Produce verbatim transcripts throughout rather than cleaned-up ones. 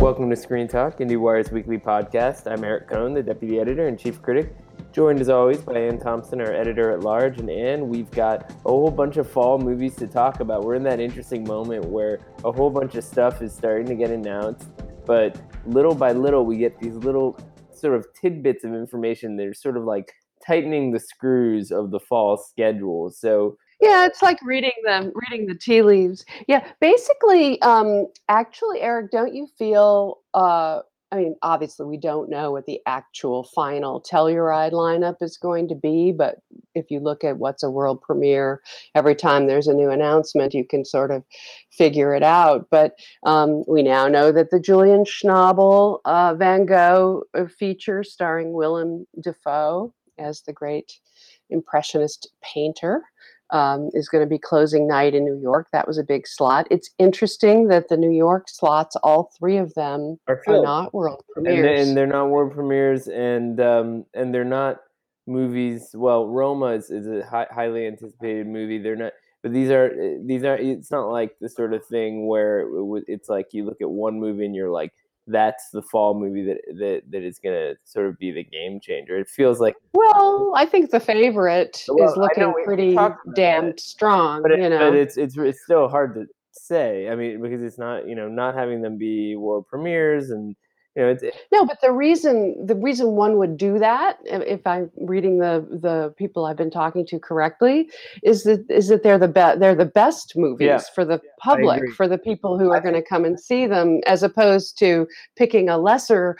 Welcome to Screen Talk, IndieWire's weekly podcast. I'm Eric Cohn, the deputy editor and chief critic, joined as always by Ann Thompson, our editor at large. And Ann, we've got a whole bunch of fall movies to talk about. We're in that interesting moment where a whole bunch of stuff is starting to get announced, but little by little we get these little sort of tidbits of information that are sort of like tightening the screws of the fall schedule. So yeah, it's like reading them, reading the tea leaves. Yeah, basically, um, actually, Eric, don't you feel? Uh, I mean, obviously, we don't know what the actual final Telluride lineup is going to be, but if you look at what's a world premiere, every time there's a new announcement, you can sort of figure it out. But um, we now know that the Julian Schnabel uh, Van Gogh feature, starring Willem Dafoe as the great impressionist painter, Um, is going to be closing night in New York. That was a big slot. It's interesting that the New York slots, all three of them, are are filled. not world And they're, premieres. and they're not world premieres, and um, and they're not movies. Well, Roma is, is a high, highly anticipated movie. They're not, but these are these are. It's not like the sort of thing where it, it's like you look at one movie and you're like, that's the fall movie that that that is going to sort of be the game changer. It feels like. Well, I think The Favorite Well, is I know looking we pretty talked about damn that, strong, but it, you but know. it's it's it's still hard to say. I mean, because it's not, you know, not having them be world premieres, and you know it's. It, No, but the reason the reason one would do that, if if I'm reading the the people I've been talking to correctly, is that is that they're the be- they're the best yeah, movies for the I public, agree. for the people who are I going to think. come and see them, as opposed to picking a lesser,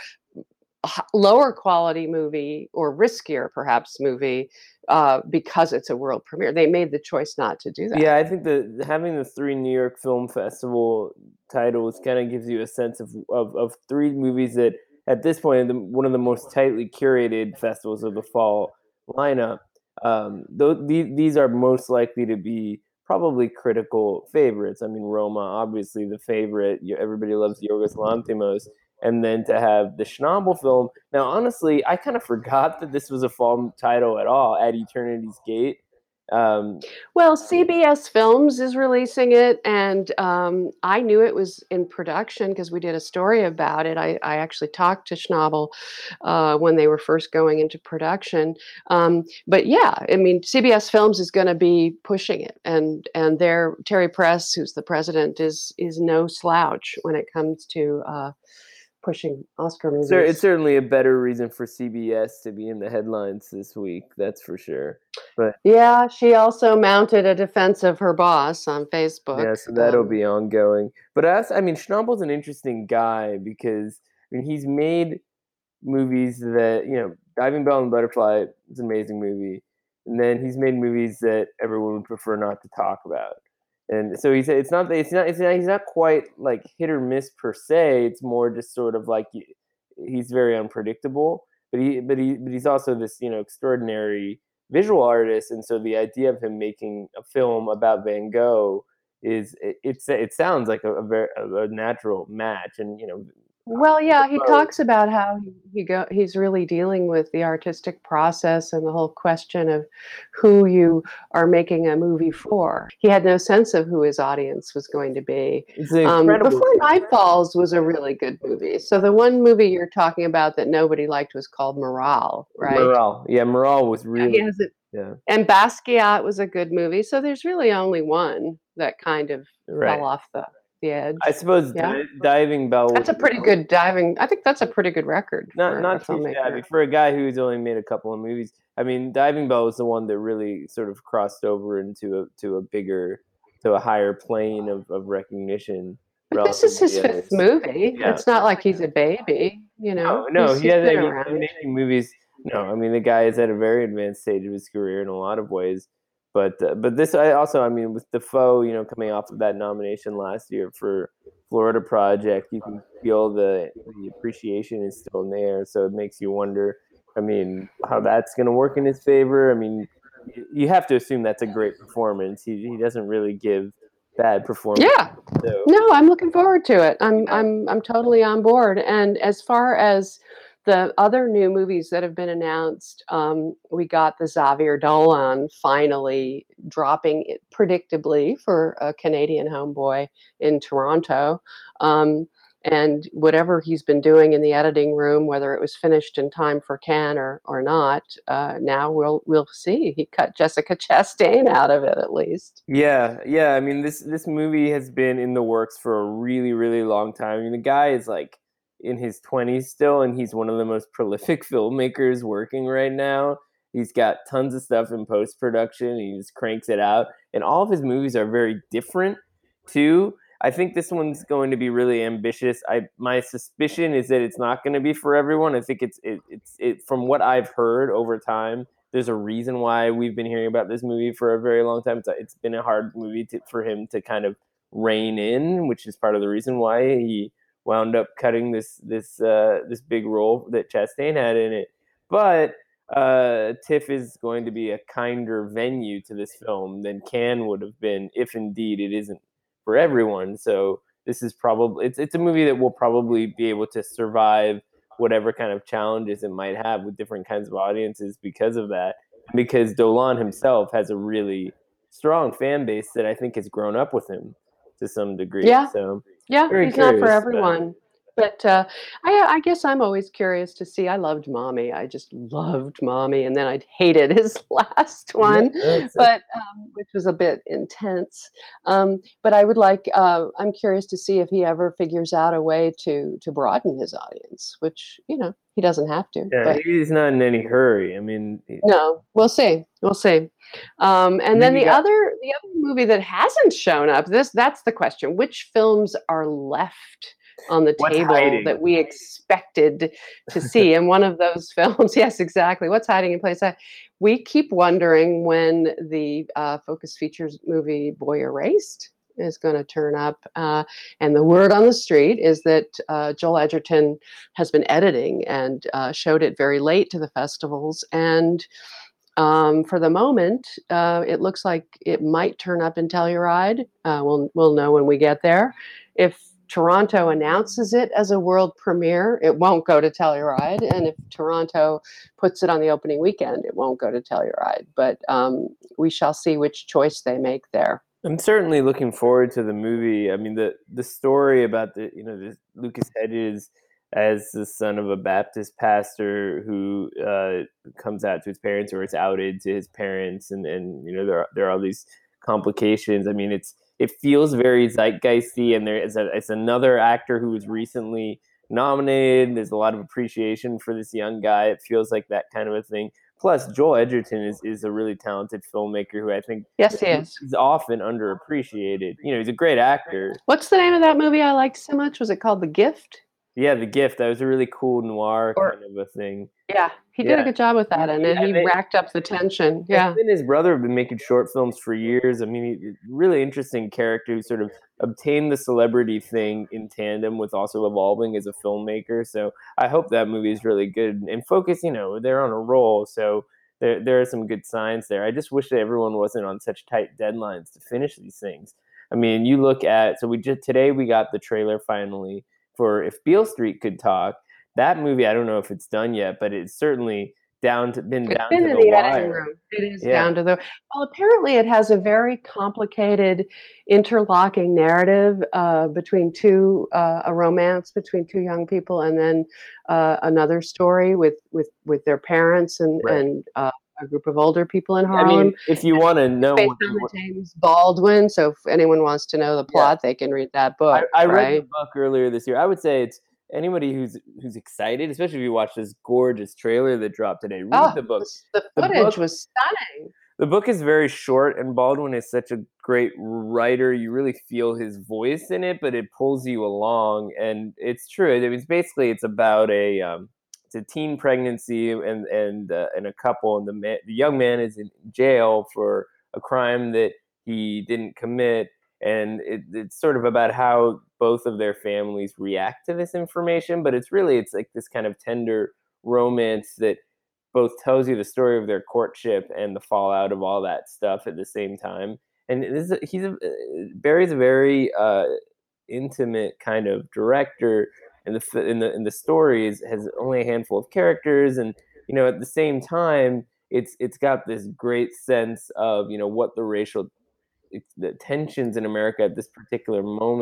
h- lower quality movie, or riskier perhaps movie, uh, because it's a world premiere. They made the choice not to do that. Yeah, I think that having the three New York Film Festival titles kind of gives you a sense of, of, of three movies that, at this point, the, one of the most tightly curated festivals of the fall lineup. Um, though these, these are most likely to be probably critical favorites. I mean, Roma, obviously the favorite. Everybody loves Yorgos Lanthimos. And then to have the Schnabel film. Now, honestly, I kind of forgot that this was a fall title at all, At Eternity's Gate. Um, Well, C B S Films is releasing it, and um, I knew it was in production because we did a story about it. I, I actually talked to Schnabel uh, when they were first going into production. Um, but yeah, I mean, C B S Films is going to be pushing it, and and their Terry Press, who's the president, is is no slouch when it comes to uh, pushing Oscar So it's movies. certainly a better reason for C B S to be in the headlines this week. That's for sure. But Yeah, she also mounted a defense of her boss on Facebook. yeah, so that'll Um, be ongoing. But as I mean, Schnabel's an interesting guy because I mean he's made movies that, you know, Diving Bell and Butterfly is an amazing movie, and then he's made movies that everyone would prefer not to talk about. And so he said it's not it's not it's not he's not quite like hit or miss per se. It's more just sort of like he's very unpredictable, but he but he but he's also this, you know, extraordinary visual artist, and so the idea of him making a film about Van Gogh is it it's, it sounds like a, a very a natural match, and you know. Well, yeah, he Defoe. talks about how he, he go he's really dealing with the artistic process and the whole question of who you are making a movie for. He had no sense of who his audience was going to be. It's an Um, incredible Before Night Falls was a really good movie. So the one movie you're talking about that nobody liked was called Morale, right? Morale. Yeah, Morale was Yeah, he really has it. yeah, And Basquiat was a good movie. So there's really only one that kind of right. fell off the, the I edge. suppose Yeah. di- Diving Bell was That's a pretty good diving. I think that's a pretty good record not for a not too shabby filmmaker. for a guy who's only made a couple of movies. I mean, Diving Bell was the one that really sort of crossed over into a to a bigger, to a higher plane of, of recognition But this is relative to his the fifth others. movie. Yeah. It's not like he's a baby, you No, know. no, He's he he's has. been I mean, he's been around. making movies. No, I mean the guy is at a very advanced stage of his career in a lot of ways. But uh, but this, I also, I mean, with Defoe, you know, coming off of that nomination last year for Florida Project, you can feel the the appreciation is still there. So it makes you wonder. I mean, how that's going to work in his favor. I mean, you, you have to assume that's a great performance. He he doesn't really give bad performance. Yeah. So No, I'm looking forward to it. I'm yeah. I'm I'm totally on board. And as far as the other new movies that have been announced, um, we got the Xavier Dolan finally dropping it predictably for a Canadian homeboy in Toronto. Um, and whatever he's been doing in the editing room, whether it was finished in time for Cannes or or not, uh, now we'll we'll see. He cut Jessica Chastain out of it at least. Yeah, yeah. I mean, this this movie has been in the works for a really, really long time. I mean, the guy is like in his twenties still, and he's one of the most prolific filmmakers working right now. He's got tons of stuff in post production. He just cranks it out, and all of his movies are very different too. I think this one's going to be really ambitious. I my suspicion is that it's not going to be for everyone. I think it's it, it's it from what I've heard over time. There's a reason why we've been hearing about this movie for a very long time. It's, it's been a hard movie to, for him to kind of rein in, which is part of the reason why he wound up cutting this this uh, this big role that Chastain had in it. But uh, TIFF is going to be a kinder venue to this film than Cannes would have been if indeed it isn't for everyone. So this is probably it's it's a movie that will probably be able to survive whatever kind of challenges it might have with different kinds of audiences because of that. Because Dolan himself has a really strong fan base that I think has grown up with him to some degree. Yeah, So yeah, very he's not for curious about it. everyone. But uh, I, I guess I'm always curious to see. I loved Mommy. I just loved Mommy, and then I hated his last Yeah, one, that's, that's, but um, which was a bit intense. Um, but I would like. Uh, I'm curious to see if he ever figures out a way to to broaden his audience, which you know he doesn't have to. yeah, But he's not in any hurry. I mean, no, we'll see. We'll see. Um, and then then you the got other the other movie that hasn't shown up, this that's the question. Which films are left on the What's table Hiding. that we expected to see? And one of those films, yes, exactly. What's Hiding in Plain Sight? We keep wondering when the uh, Focus Features movie Boy Erased is going to turn up. Uh, and the word on the street is that uh, Joel Edgerton has been editing and uh, showed it very late to the festivals. And um, for the moment, uh, it looks like it might turn up in Telluride. Uh, we'll we'll know when we get there. If Toronto announces it as a world premiere, it won't go to Telluride, and if Toronto puts it on the opening weekend, it won't go to Telluride. But um, we shall see which choice they make there. I'm certainly looking forward to the movie. I mean, the the story about the you know the Lucas Hedges as the son of a Baptist pastor who uh, comes out to his parents or is outed to his parents, and and you know there are, there are all these complications. I mean, it's it feels very zeitgeisty, and there is a, it's another actor who was recently nominated. There's a lot of appreciation for this young guy. It feels like that kind of a thing. Plus, Joel Edgerton is, is a really talented filmmaker who I think Yes, he is. he's often underappreciated. You know, he's a great actor. What's the name of that movie I liked so much? Was it called The Gift? Yeah, The Gift. That was a really cool noir Or kind of a thing. yeah, he did a Yeah, good job with that, and then yeah. he They, racked up the tension. him Yeah. and his brother have been making short films for years. I mean, he, really interesting character who sort of obtained the celebrity thing in tandem with also evolving as a filmmaker. So I hope that movie is really good. And Focus, you know, they're on a roll, so there there are some good signs there. I just wish that everyone wasn't on such tight deadlines to finish these things. I mean, you look at so we just today we got the trailer finally for If Beale Street Could Talk. That movie, I don't know if it's done yet, but it's certainly down to been It's down been to in the the editing wire. room. It is Yeah. down to the well, apparently it has a very complicated interlocking narrative uh, between two uh, a romance between two young people, and then uh, another story with with with their parents and Right. and uh, a group of older people in I mean, Harlem. if you want to It's know based what, on the what James Baldwin, so if anyone wants to know the yeah, plot, they can read that I, book, I read the right? book earlier this year. I would say it's anybody who's who's excited, especially if you watch this gorgeous trailer that dropped today. Read Oh, the book. the, the The footage book was stunning. the book is very short, and Baldwin is such a great writer. You really feel his voice in it, but it pulls you along. And it's true. I mean, it's basically it's about a um, it's a teen pregnancy and and uh, and a couple, and the man, the young man is in jail for a crime that he didn't commit, and it, it's sort of about how both of their families react to this information. But it's really it's like this kind of tender romance that both tells you the story of their courtship and the fallout of all that stuff at the same time. And this is, he's a, Barry's a very uh, intimate kind of director, and the in the in the stories has only a handful of characters, and you know at the same time it's it's got this great sense of you know what the racial the tensions in America at this particular moment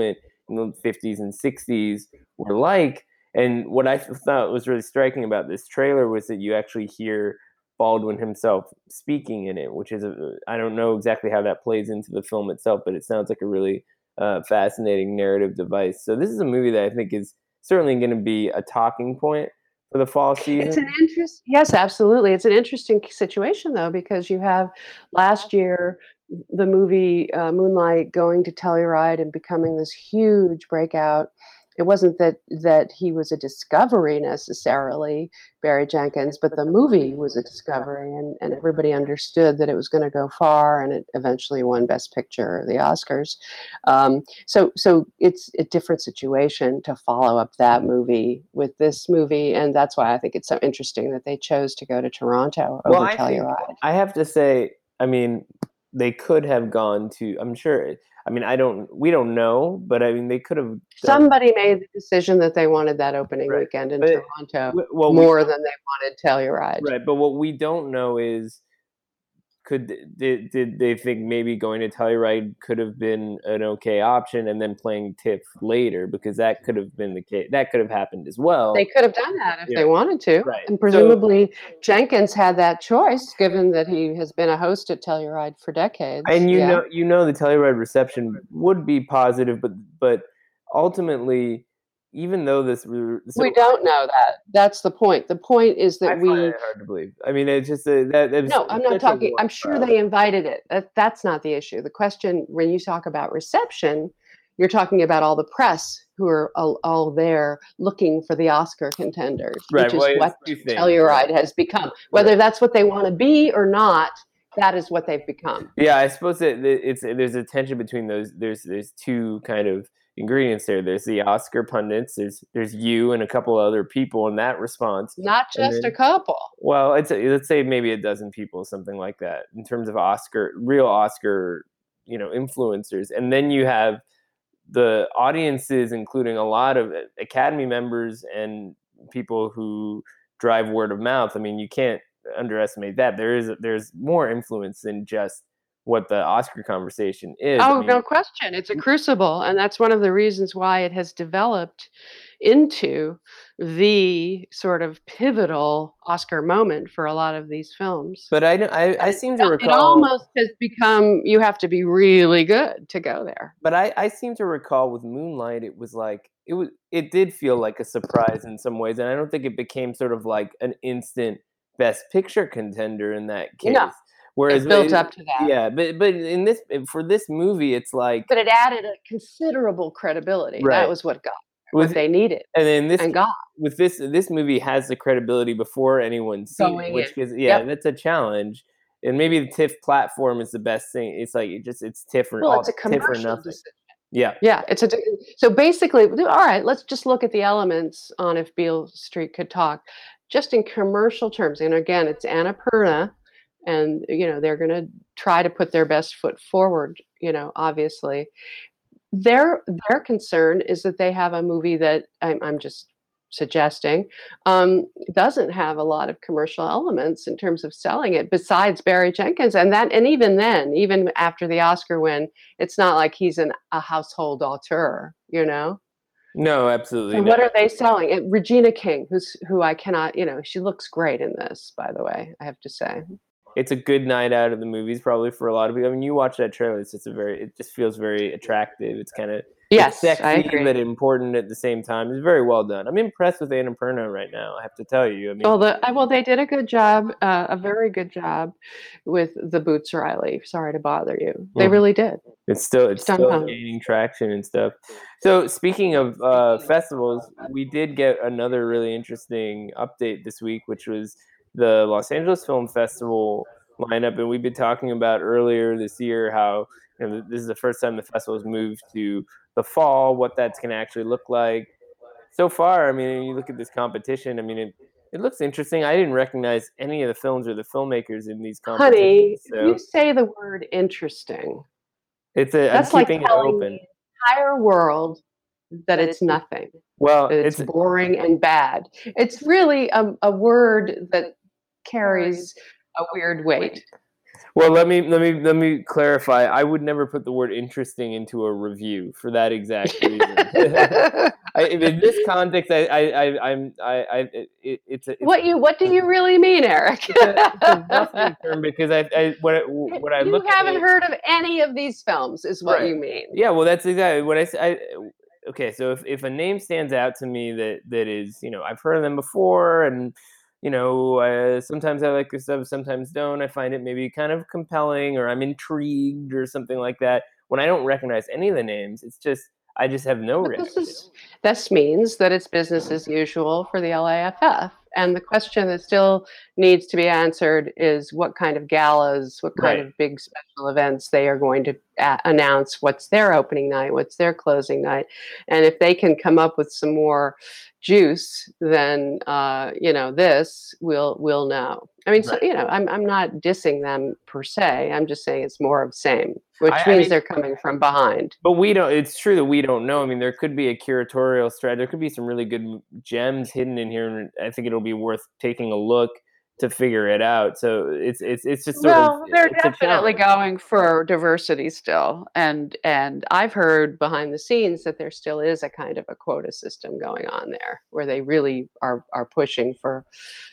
the fifties and sixties were like. And what I thought was really striking about this trailer was that you actually hear Baldwin himself speaking in it, which is a, I don't know exactly how that plays into the film itself, but it sounds like a really uh, fascinating narrative device. So this is a movie that I think is certainly going to be a talking point for the fall season. It's an interest. Yes, absolutely. It's an interesting situation though, because you have last year the movie uh, Moonlight going to Telluride and becoming this huge breakout. It wasn't that that he was a discovery necessarily, Barry Jenkins, but the movie was a discovery, and, and everybody understood that it was going to go far, and it eventually won Best Picture, the Oscars. Um, so, so it's a different situation to follow up that movie with this movie, and that's why I think it's so interesting that they chose to go to Toronto over Well, I think Telluride. I have to say, I mean, they could have gone to. I'm sure. I mean, I don't. We don't know, but I mean, they could have. Done, Somebody made the decision that they wanted that opening Right. weekend in But- Toronto w- well, we- more than they wanted Telluride. right. But what we don't know is, could did, did they think maybe going to Telluride could have been an okay option, and then playing TIFF later, because that could have been the case. That could have happened as well. They could have done that if Yeah. they wanted to. Right. And So- presumably Jenkins had that choice, given that he has been a host at Telluride for decades. And you Yeah. know, you know, the Telluride reception would be positive, but but ultimately, even though this, so We don't know that. That's the point. The point is that I find we it hard to believe. I mean, it's just a, that. that was No, I'm not such a talking. warm I'm sure crowd. they invited it. That, that's not the issue. The question, when you talk about reception, you're talking about all the press who are all, all there looking for the Oscar contenders, Right, which is well, it's what two things, Telluride right. has become. Whether Right. that's what they want to be or not, that is what they've become. Yeah, I suppose that that it's there's a tension between those. There's there's two kind of ingredients there. There's the Oscar pundits. There's there's you and a couple other people in that response. Not And just then- a couple. Well, it's a, let's say maybe a dozen people, something like that, in terms of Oscar, real Oscar, you know, influencers, and then you have the audiences, including a lot of Academy members and people who drive word of mouth. I mean, you can't underestimate that. There is there's more influence than just what the Oscar conversation is. I Oh, mean, no question. It's a crucible, and that's one of the reasons why it has developed into the sort of pivotal Oscar moment for a lot of these films. but I, don't- I, I It- seem to It recall. almost has become, you have to be really good to go there. But I, I seem to recall with Moonlight, it was like it was it did feel like a surprise in some ways, and I don't think it became sort of like an instant Best Picture contender in that case. No, Whereas it built it- up to that. Yeah, but but in this for this movie, it's like But it added a considerable credibility. Right. That was what got with, what they needed and then this and got. with this this movie has the credibility before anyone's seen Going it, which in. is yeah, Yep. that's a challenge. And maybe the TIFF platform is the best thing. It's like it just it's TIFF or Well, all, it's a TIFF or commercial nothing. decision. Yeah. Yeah, it's a so basically, all right, let's just look at the elements on If Beale Street Could Talk, just in commercial terms. And again, it's Annapurna, and you know they're going to try to put their best foot forward. You know, obviously, their their concern is that they have a movie that I'm, I'm just suggesting um, doesn't have a lot of commercial elements in terms of selling it besides Barry Jenkins, and that and even then, even after the Oscar win, it's not like he's an, a household auteur, you know. No, absolutely. So not. what are they selling? And Regina King, who's who I cannot, you know, she looks great in this, by the way, I have to say. It's a good night out of the movies, probably for a lot of people. I mean, you watch that trailer; it's just a very, it just feels very attractive. It's kind of Yes, it's I sexy agree. but important at the same time. It's very well done. I'm impressed with Annapurna right now. I have to tell you. I mean, Well, the I- well, they did a good job, uh, a very good job, with the Boots Riley. Sorry to bother you. They Mhm. really did. it's still it's Dun still dun. gaining traction and stuff. So speaking of uh, festivals, we did get another really interesting update this week, which was the Los Angeles Film Festival lineup, and we've been talking about earlier this year how you know this is the first time the festival has moved to the fall, what that's going to actually look like. So far, I mean, you look at this competition. I mean, it it looks interesting. I didn't recognize any of the films or the filmmakers in these competitions. Honey, if so you say the word interesting, it's a I'm that's like keeping it telling open. the entire world that it's nothing. Well, That it's it's boring and bad. It's really a, a word that carries a weird weight. Well, let me let me let me clarify. I would never put the word interesting into a review for that exact reason. I, in this context, I, I, I I'm I, I it, it's a it's What you what do you really mean, Eric? it's a it's a roughing term because I, I when I, when I You look at haven't it, heard of any of these films, is what right? you mean. Yeah, well, that's exactly what I say. Okay, so if, if a name stands out to me that that is, you know, I've heard of them before, and you know, uh, sometimes I like this stuff, sometimes don't. I find it maybe kind of compelling, or I'm intrigued, or something like that. When I don't recognize any of the names, it's just I just have no But this reaction. is this means that it's business as usual for the L A F F. And the question that still needs to be answered is what kind of galas, what kind Right. of big special events they are going to a- announce, what's their opening night, what's their closing night. And if they can come up with some more juice than uh, you know, this, we'll we'll know. I mean, so, Right. you know, I'm I'm not dissing them per se. I'm just saying it's more of same, I, which I means mean, they're coming from behind. but we don't. It's true that we don't know. I mean, there could be a curatorial strat. There could be some really good m- gems hidden in here, and I think it'll be worth taking a look to figure it out. So it's it's it's just sort of Well, they're it's a definitely challenge. going for diversity still, and and I've heard behind the scenes that there still is a kind of a quota system going on there, where they really are are pushing for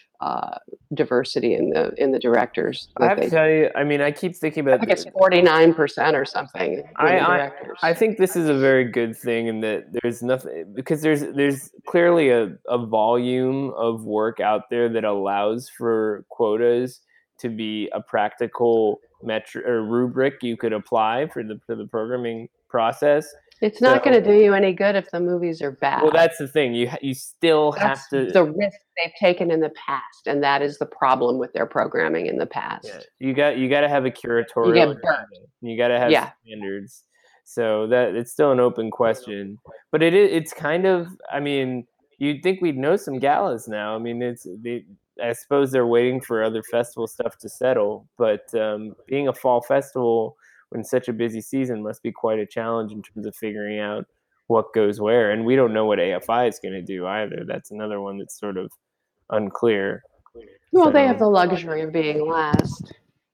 uh, diversity in the in the directors. I That have to they, tell you. I mean, I keep thinking I about. think it's The, forty nine percent or something, I women I directors. I think this is a very good thing, in that there's nothing, because there's there's clearly a, a volume of work out there that allows for quotas to be a practical metric or rubric you could apply for the for the programming process. It's not going So, to do you any good if the movies are well, bad. that's the thing. You ha- you still have That's to. the risk they've taken in the past, and that is the problem with their programming in the Yeah, past. you got you got to have a You curatorial get burnt. agenda. You got to have Yeah. standards. So that it's still an open question, but it is it's kind of. I mean, you'd think we'd know some galas now. I mean, it's they. I suppose they're waiting for other festival stuff to settle, but um, being a fall festival when such a busy season must be quite a challenge in terms of figuring out what goes where. And we don't know what A F I is going to do either. That's another one that's sort of unclear. Well, they have So the luxury of being last.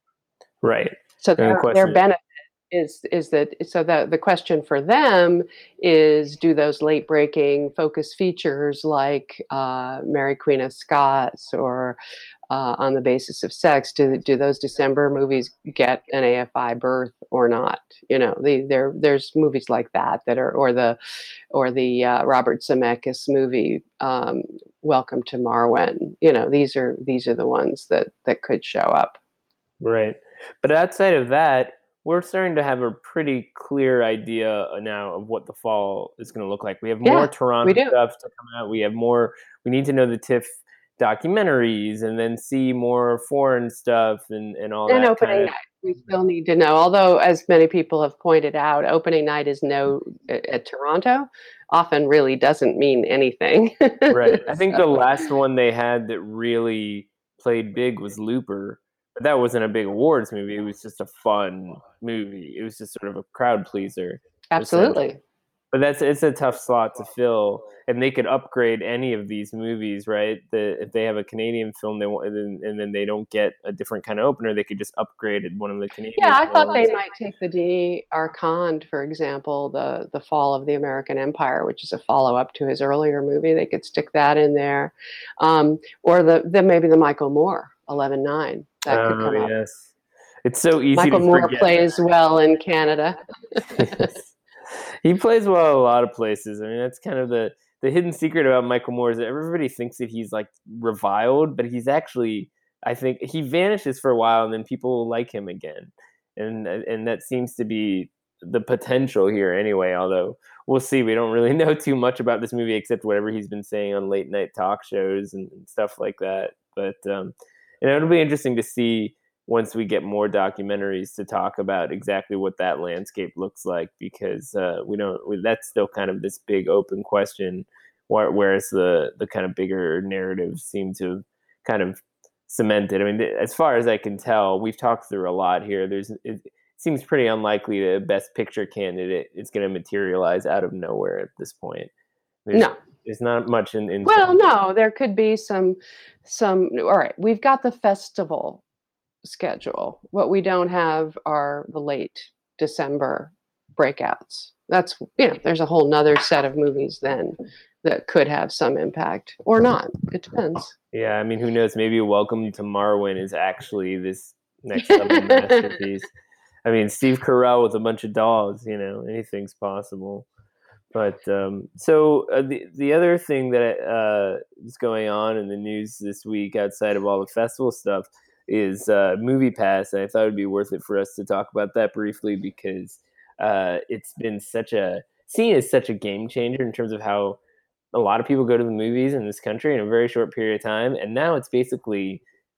right. So And the their their question benefit is is that so the the question for them is, do those late breaking focus features like uh, Mary Queen of Scots or uh, On the Basis of Sex, do do those December movies get an A F I berth or not? You know, the, there there's movies like that that are, or the or the uh, Robert Zemeckis movie, um, Welcome to Marwen. You know, these are these are the ones that that could show up. right. But outside of that, we're starting to have a pretty clear idea now of what the fall is going to look like. We have more Yeah, we Toronto do. stuff to come out. We have more. We need to know the TIFF documentaries, and then see more foreign stuff, and and all And that kind opening of. night, we still need to know. Although, as many people have pointed out, opening night is no at, at Toronto often really doesn't mean anything. Right. I think the So, last one they had that really played big was Looper, but that wasn't a big awards movie. It was just a fun movie. It was just sort of a crowd pleaser, essentially. absolutely. But that's it's a tough slot to fill, and they could upgrade any of these movies, right? The, if they have a Canadian film, they want, and then, and then they don't get a different kind of opener, they could just upgrade one of the Yeah, Canadian I thought they films. might take the D. Arcand, for example, the the Fall of the American Empire, which is a follow up to his earlier movie. They could stick that in there, um, or the then maybe the Michael Moore Eleven Nine that could Oh come up. yes, it's so easy Michael to Moore forget plays well in Canada. that. He plays well a lot of places. I mean, that's kind of the the hidden secret about Michael Moore, is that everybody thinks that he's like reviled, but he's actually, I think he vanishes for a while and then people like him again, and and that seems to be the potential here anyway. Although we'll see, we don't really know too much about this movie except whatever he's been saying on late night talk shows and, and stuff like that. But um, and it'll be interesting to see once we get more documentaries to talk about exactly what that landscape looks like, because uh, we don't we, that's still kind of this big open question, whereas the the kind of bigger narratives seem to kind of cemented. I mean, as far as I can tell, we've talked through a lot here. There's it seems pretty unlikely that a best picture candidate is going to materialize out of nowhere at this point. There's No. there's not much in, in Well, no, there could be some some all right, we've got the festival schedule. What we don't have are the late December breakouts. That's, you know, there's a whole nother set of movies then that could have some impact or not. It depends. Yeah, I mean, who knows? Maybe Welcome to Marwen is actually this next level masterpiece. I mean, Steve Carell with a bunch of dogs, you know, anything's possible. But um, so uh, the the other thing that uh, is going on in the news this week, outside of all the festival stuff, is uh, Movie Pass, and I thought it'd be worth it for us to talk about that briefly because uh, it's been such a seen as such a game changer in terms of how a lot of people go to the movies in this country in a very short period of time, and now it's basically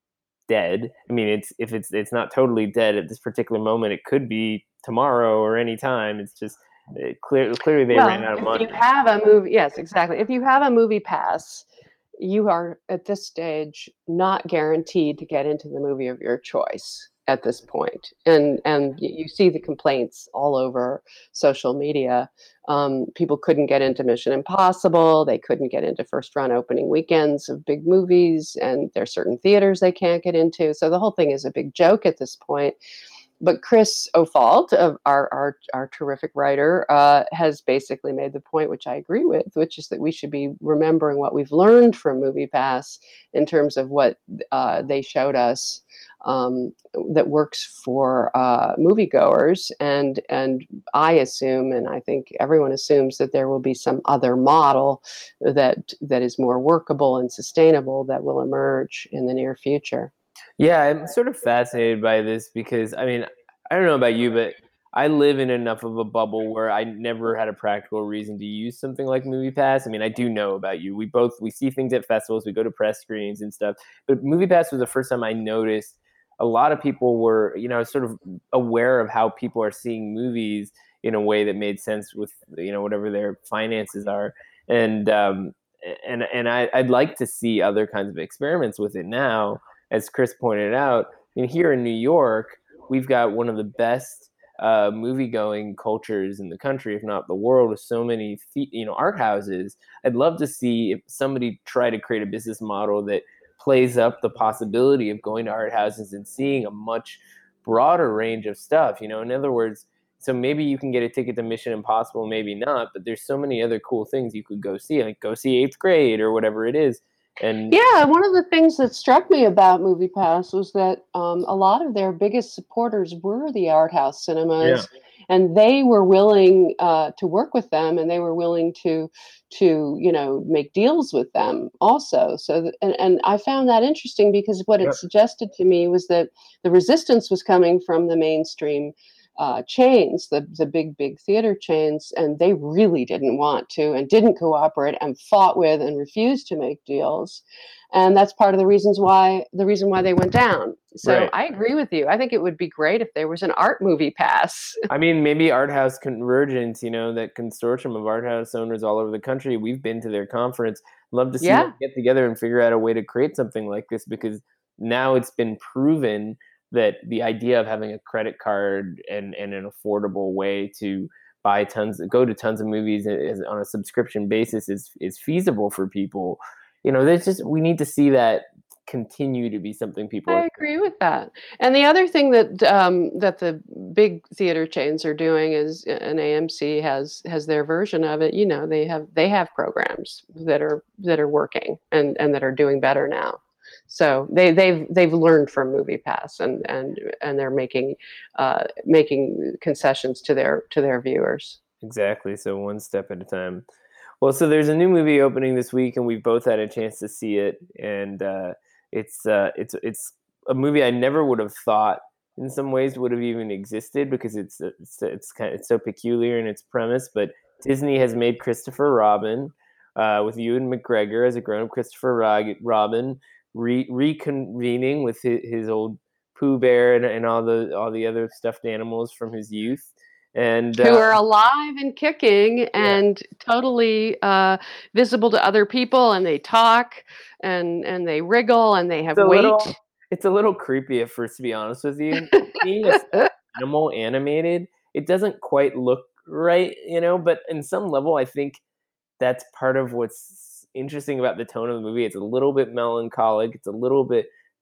dead. I mean, it's if it's it's not totally dead at this particular moment. It could be tomorrow or any time. It's just it clear, clearly they ran Well, out of if you money. have a movie, yes, exactly. If you have a movie pass, you are at this stage not guaranteed to get into the movie of your choice at this point. And and y- you see the complaints all over social media. Um, people couldn't get into Mission Impossible. They couldn't get into first run opening weekends of big movies, and there's certain theaters they can't get into. So the whole thing is a big joke at this point. But Chris O'Falt, of our our, our terrific writer, uh, has basically made the point, which I agree with, which is that we should be remembering what we've learned from MoviePass in terms of what uh, they showed us um, that works for uh, moviegoers, and and I assume, and I think everyone assumes that there will be some other model that that is more workable and sustainable that will emerge in the near future. Yeah, I'm sort of fascinated by this because I mean, I don't know about you, but I live in enough of a bubble where I never had a practical reason to use something like MoviePass. I mean, I do know about you. We both we see things at festivals, we go to press screenings and stuff. But MoviePass was the first time I noticed a lot of people were, you know, sort of aware of how people are seeing movies in a way that made sense with, you know, whatever their finances are. And um and and I, I'd like to see other kinds of experiments with it now, as Chris pointed out, I mean, here in New York, we've got one of the best uh, movie-going cultures in the country, if not the world, with so many, you know, art houses. I'd love to see if somebody try to create a business model that plays up the possibility of going to art houses and seeing a much broader range of stuff. You know, in other words, so maybe you can get a ticket to Mission Impossible, maybe not, but there's so many other cool things you could go see, like go see Eighth Grade or whatever it is. And Yeah, one of the things that struck me about MoviePass was that um, a lot of their biggest supporters were the art house yeah, cinemas, and they were willing uh, to work with them, and they were willing to to you know make deals with them also. So, th- and and I found that interesting because what it yep, suggested to me was that the resistance was coming from the mainstream uh, chains, the the big big theater chains, and they really didn't want to and didn't cooperate and fought with and refused to make deals, and that's part of the reasons why the reason why they went down. So right. I agree with you. I think it would be great if there was an art movie pass. I mean, maybe Art House Convergence, you know, that consortium of art house owners all over the country. We've been to their conference. Love to see them Yeah, get together and figure out a way to create something like this because now it's been proven that the idea of having a credit card and, and an affordable way to buy tons, go to tons of movies is, on a subscription basis is is feasible for people. You know, there's just we need to see that continue to be something people are. I agree with that. And the other thing that um, that the big theater chains are doing is, uh, and A M C has has their version of it. You know, they have they have programs that are that are working and and that are doing better now. So they they've they've learned from MoviePass, and and and they're making uh, making concessions to their to their viewers. Exactly. So one step at a time. Well, so there's a new movie opening this week, and we've both had a chance to see it, and uh, it's uh, it's it's a movie I never would have thought in some ways would have even existed because it's it's it's kind of, it's so peculiar in its premise. But Disney has made Christopher Robin uh, with Ewan McGregor as a grown-up Christopher Rog- Robin re- reconvening with his, his old Pooh Bear and, and all the all the other stuffed animals from his youth, and Who uh, are alive and kicking yeah. and totally uh, visible to other people, and they talk and and they wriggle and they It's have a weight. little it's a little creepy at first, to be honest with you. Seeing a stuffed animal animated, it doesn't quite look right, you know, but in some level, I think that's part of what's interesting about the tone of the movie. It's a little bit melancholic, it's a little bit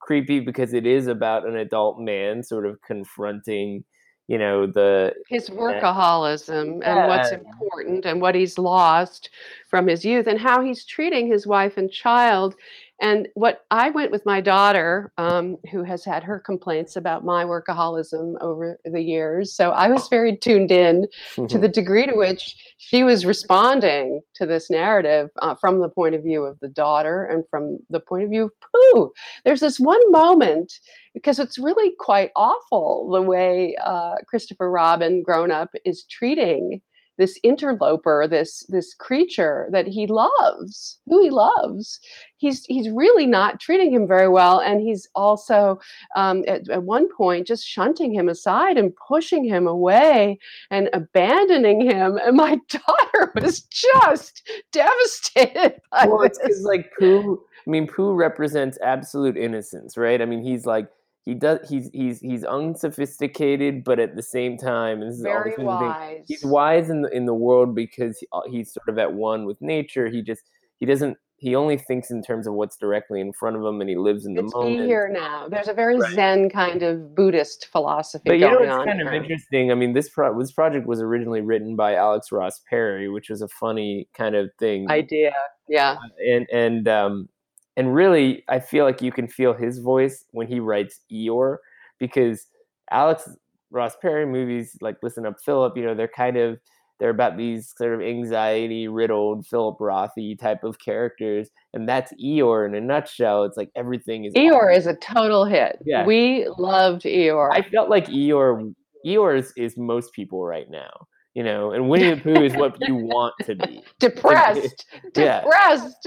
creepy because it is about an adult man sort of confronting, you know, the His uh, workaholism and yeah, what's important and what he's lost from his youth and how he's treating his wife and child. And what I went with my daughter, um, who has had her complaints about my workaholism over the years. So I was very tuned in to the degree to which she was responding to this narrative uh, from the point of view of the daughter and from the point of view of Pooh. There's this one moment because it's really quite awful the way uh, Christopher Robin, grown up, is treating this interloper, this this creature that he loves, who he loves. He's he's really not treating him very well, and he's also um, at, at one point just shunting him aside and pushing him away and abandoning him. And my daughter was just devastated by well, it's because this. like Pooh. I mean, Pooh represents absolute innocence, right? I mean, he's like he does he's he's he's unsophisticated, but at the same time, and this is always Very been the thing. He's wise. wise in the in the world because he, uh, he's sort of at one with nature. He just he doesn't he only thinks in terms of what's directly in front of him, and he lives in the It's be moment. here now. There's a very Right. Zen kind of Buddhist philosophy But you know going what's on kind of here. interesting? I mean, this pro- this project was originally written by Alex Ross Perry, which was a funny kind of thing, Idea. Yeah. and and um, and really, I feel like you can feel his voice when he writes Eeyore, because Alex Ross Perry movies like Listen Up, Philip, you know, they're kind of they're about these sort of anxiety riddled Philip Rothy type of characters, and that's Eeyore in a nutshell. It's like everything is Eeyore awful. is a total hit. Yeah, We loved I Eeyore. felt like Eeyore Eeyore is, is most people right now, you know, and Winnie the Pooh is what you want to be. To be Depressed. yeah. Depressed.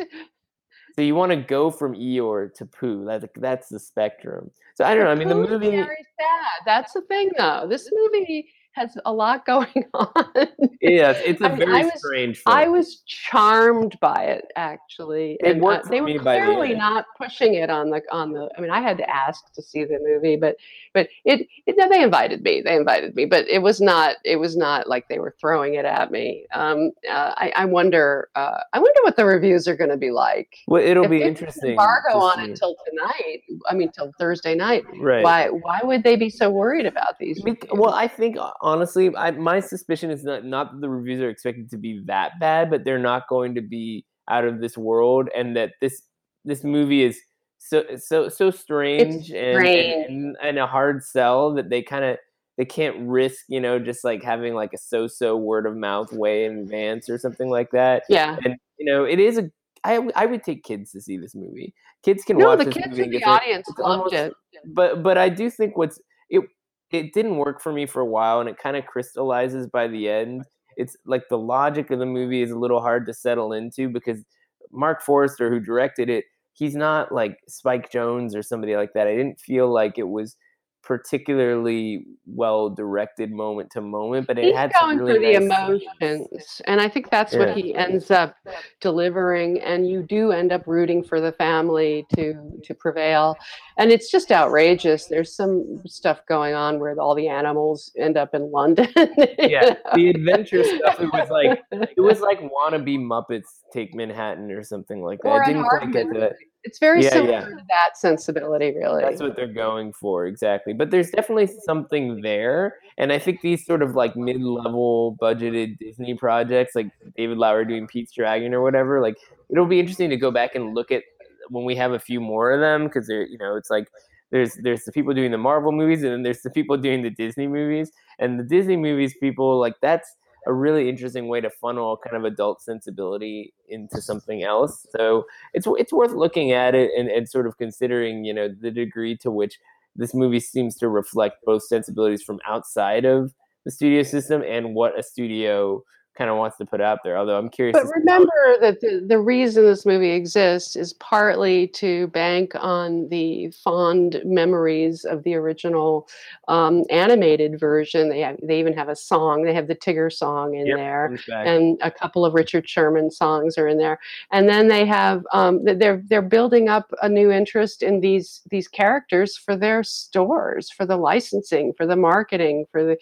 So you want to go from Eeyore to Pooh. That's that's the spectrum. So I don't know. But I mean, the Pooh's movie, very sad. That's the thing, though. This movie has a lot going on. yeah, it's, it's a I mean, very I was strange I film. was charmed by it actually, It and uh, worked they for were me by the clearly end. not pushing it on the on the. I mean, I had to ask to see the movie, but but it, it they invited me. They invited me, but it was not it was not like they were throwing it at me. Um, uh, I, I wonder uh, I wonder what the reviews are going to be like. Well, it'll If be there's an interesting embargo to on it see. till tonight, I mean till Thursday night, Right. why why would they be so worried about these Bec- Well, reviews? I think uh, honestly, I, my suspicion is not not that the reviews are expected to be that bad, but they're not going to be out of this world, and that this this movie is so so so It's strange and and strange. and, and a hard sell that they kind of they can't risk, you know, just like having like a so-so word of mouth way in advance or something like that. Yeah. And you know, it is a I w- I would take kids to see this movie. Kids can No, watch the this kids movie in and the get through it. audience It's loved almost, it. but but I do think what's it it didn't work for me for a while, and it kind of crystallizes by the end. It's like the logic of the movie is a little hard to settle into because Mark Forrester, who directed it, he's not like Spike Jones or somebody like that. I didn't feel like it was particularly well directed moment to moment, but it He's had some going really for the nice scenes. emotions, and I think that's what Yeah. he ends up delivering, and you do end up rooting for the family to to prevail, and it's just outrageous. There's some stuff going on where all the animals end up in London, Yeah. you The adventure stuff, it was like know? it was like wannabe Muppets Take Manhattan or something like that. Or It an didn't quite get to Aardman. that. It's very Yeah, similar yeah. to that sensibility, That's really. what they're going for, exactly. But there's definitely something there, and I think these sort of like mid-level budgeted Disney projects, like David Lowery doing Pete's Dragon or whatever, like it'll be interesting to go back and look at when we have a few more of them because they're, you know, it's like there's there's the people doing the Marvel movies and then there's the people doing the Disney movies, and the Disney movies people like that's a really interesting way to funnel kind of adult sensibility into something else. So it's it's worth looking at it and, and sort of considering, you know, the degree to which this movie seems to reflect both sensibilities from outside of the studio system and what a studio kind of wants to put out there. Although I'm curious But to see how. remember that the, the reason this movie exists is partly to bank on the fond memories of the original um, animated version. They have, they even have a song. They have the Tigger song in Yep, there, comes back. and a couple of Richard Sherman songs are in there. And then they have um, they're they're building up a new interest in these these characters for their stores, for the licensing, for the marketing, for the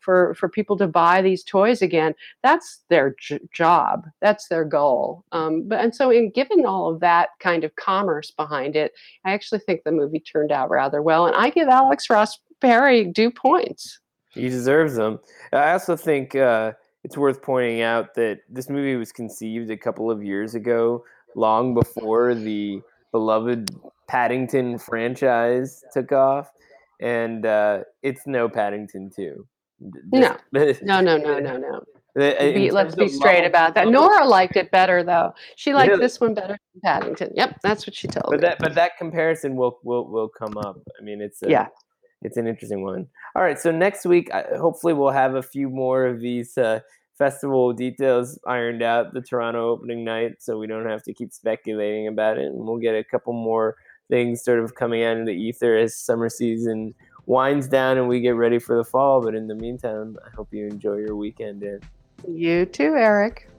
for for people to buy these toys again. That's their j- job. That's their goal. Um, but and so in giving all of that kind of commerce behind it, I actually think the movie turned out rather well, and I give Alex Ross Perry due points. He deserves them. I also think uh, it's worth pointing out that this movie was conceived a couple of years ago, long before the beloved Paddington franchise took off, and uh, it's no Paddington two. Just No, no, no, no, no, no. in Be terms let's be of straight level, about that. level, Nora liked it better though. She liked really. this one better than Paddington. Yep, that's what she told But me. that but that comparison will will will come up. I mean, it's a Yeah. it's an interesting one. All right, so next week, I, hopefully, we'll have a few more of these uh, festival details ironed out. The Toronto opening night, so we don't have to keep speculating about it, and we'll get a couple more things sort of coming out in the ether as summer season winds down and we get ready for the fall. But in the meantime, I hope you enjoy your weekend. Dan. You too, Eric.